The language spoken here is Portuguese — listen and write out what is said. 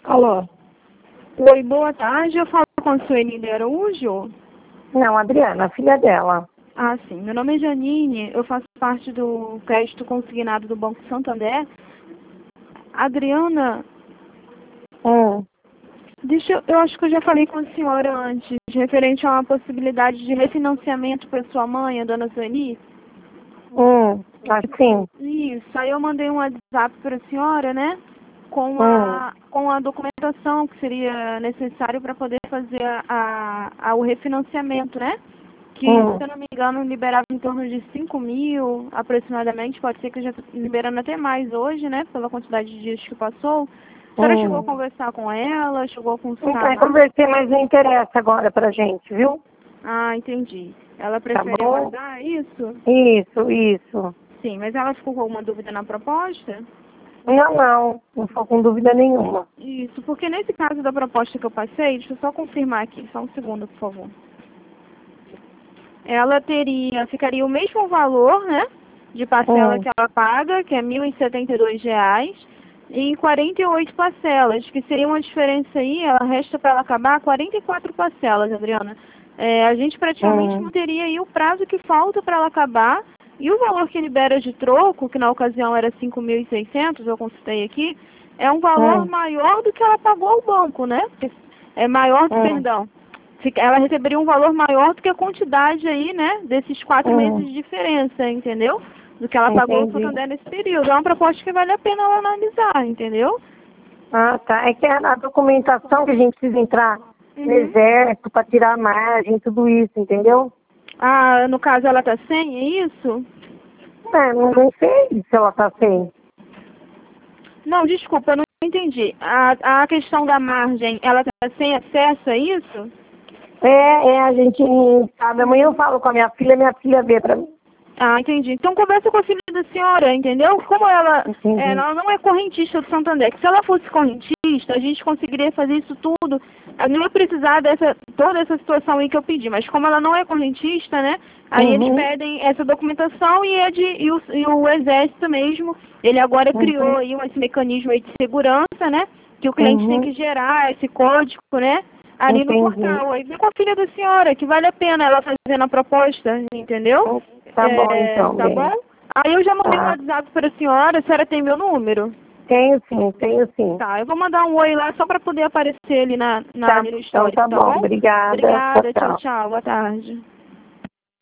Alô? Oi, boa tarde. Eu falo com a Sueli de Araújo. Não, Adriana, a filha dela. Ah, sim. Meu nome é Janine. Eu faço parte do crédito consignado do Banco Santander. Adriana, eu acho que eu já falei com a senhora antes, referente a uma possibilidade de refinanciamento para sua mãe, a dona Sueli. Acho que sim. Isso. Aí eu mandei um WhatsApp para a senhora, né? Com a documentação que seria necessário para poder fazer o refinanciamento, né? Que, se eu não me engano, liberava em torno de 5 mil, aproximadamente. Pode ser que já liberando até mais hoje, né? Pela quantidade de dias que passou. A senhora chegou a conversar com ela? Chegou a consultar? Eu conversei, mas não interessa agora pra gente, viu? Ah, entendi. Ela prefere aguardar isso? Isso. Sim, mas ela ficou com alguma dúvida na proposta? Não estou com dúvida nenhuma. Isso, porque nesse caso da proposta que eu passei, deixa eu só confirmar aqui, só um segundo, por favor. Ela ficaria o mesmo valor, né, de parcela que ela paga, que é R$ 1.072, em 48 parcelas, que seria uma diferença aí, ela resta para ela acabar 44 parcelas, Adriana. A gente praticamente não teria aí o prazo que falta para ela acabar, e o valor que libera de troco, que na ocasião era 5.600, eu consultei aqui, é um valor maior do que ela pagou ao banco, né? É maior, perdão. Ela receberia um valor maior do que a quantidade aí, né, desses 4 meses de diferença, entendeu? Do que ela pagou ao Santander nesse período. É uma proposta que vale a pena ela analisar, entendeu? Ah, tá. É que a documentação que a gente precisa entrar no exército para tirar a margem, tudo isso, entendeu? Ah, no caso ela tá sem, é isso? Não sei se ela tá sem. Não, desculpa, eu não entendi. A questão da margem, ela tá sem acesso a isso? A gente sabe. Amanhã eu falo com a minha filha vê pra mim. Ah, entendi. Então conversa com a filha da senhora, entendeu? Como ela não é correntista do Santander, que se ela fosse correntista, a gente conseguiria fazer isso tudo. Eu não ia precisar toda essa situação aí que eu pedi, mas como ela não é correntista, né? Aí eles pedem essa documentação e o Exército mesmo, ele agora criou aí esse mecanismo aí de segurança, né? Que o cliente tem que gerar esse código, né? Ali no portal. Aí vem com a filha da senhora, que vale a pena ela fazendo a proposta, entendeu? Tá bom, então. Tá bom? Aí eu já mandei um WhatsApp para a senhora tem meu número? Tenho sim. Tá, eu vou mandar um oi lá só para poder aparecer ali ali no histórico, Então tá bom. bom? Obrigada. Obrigada, tchau, boa tarde.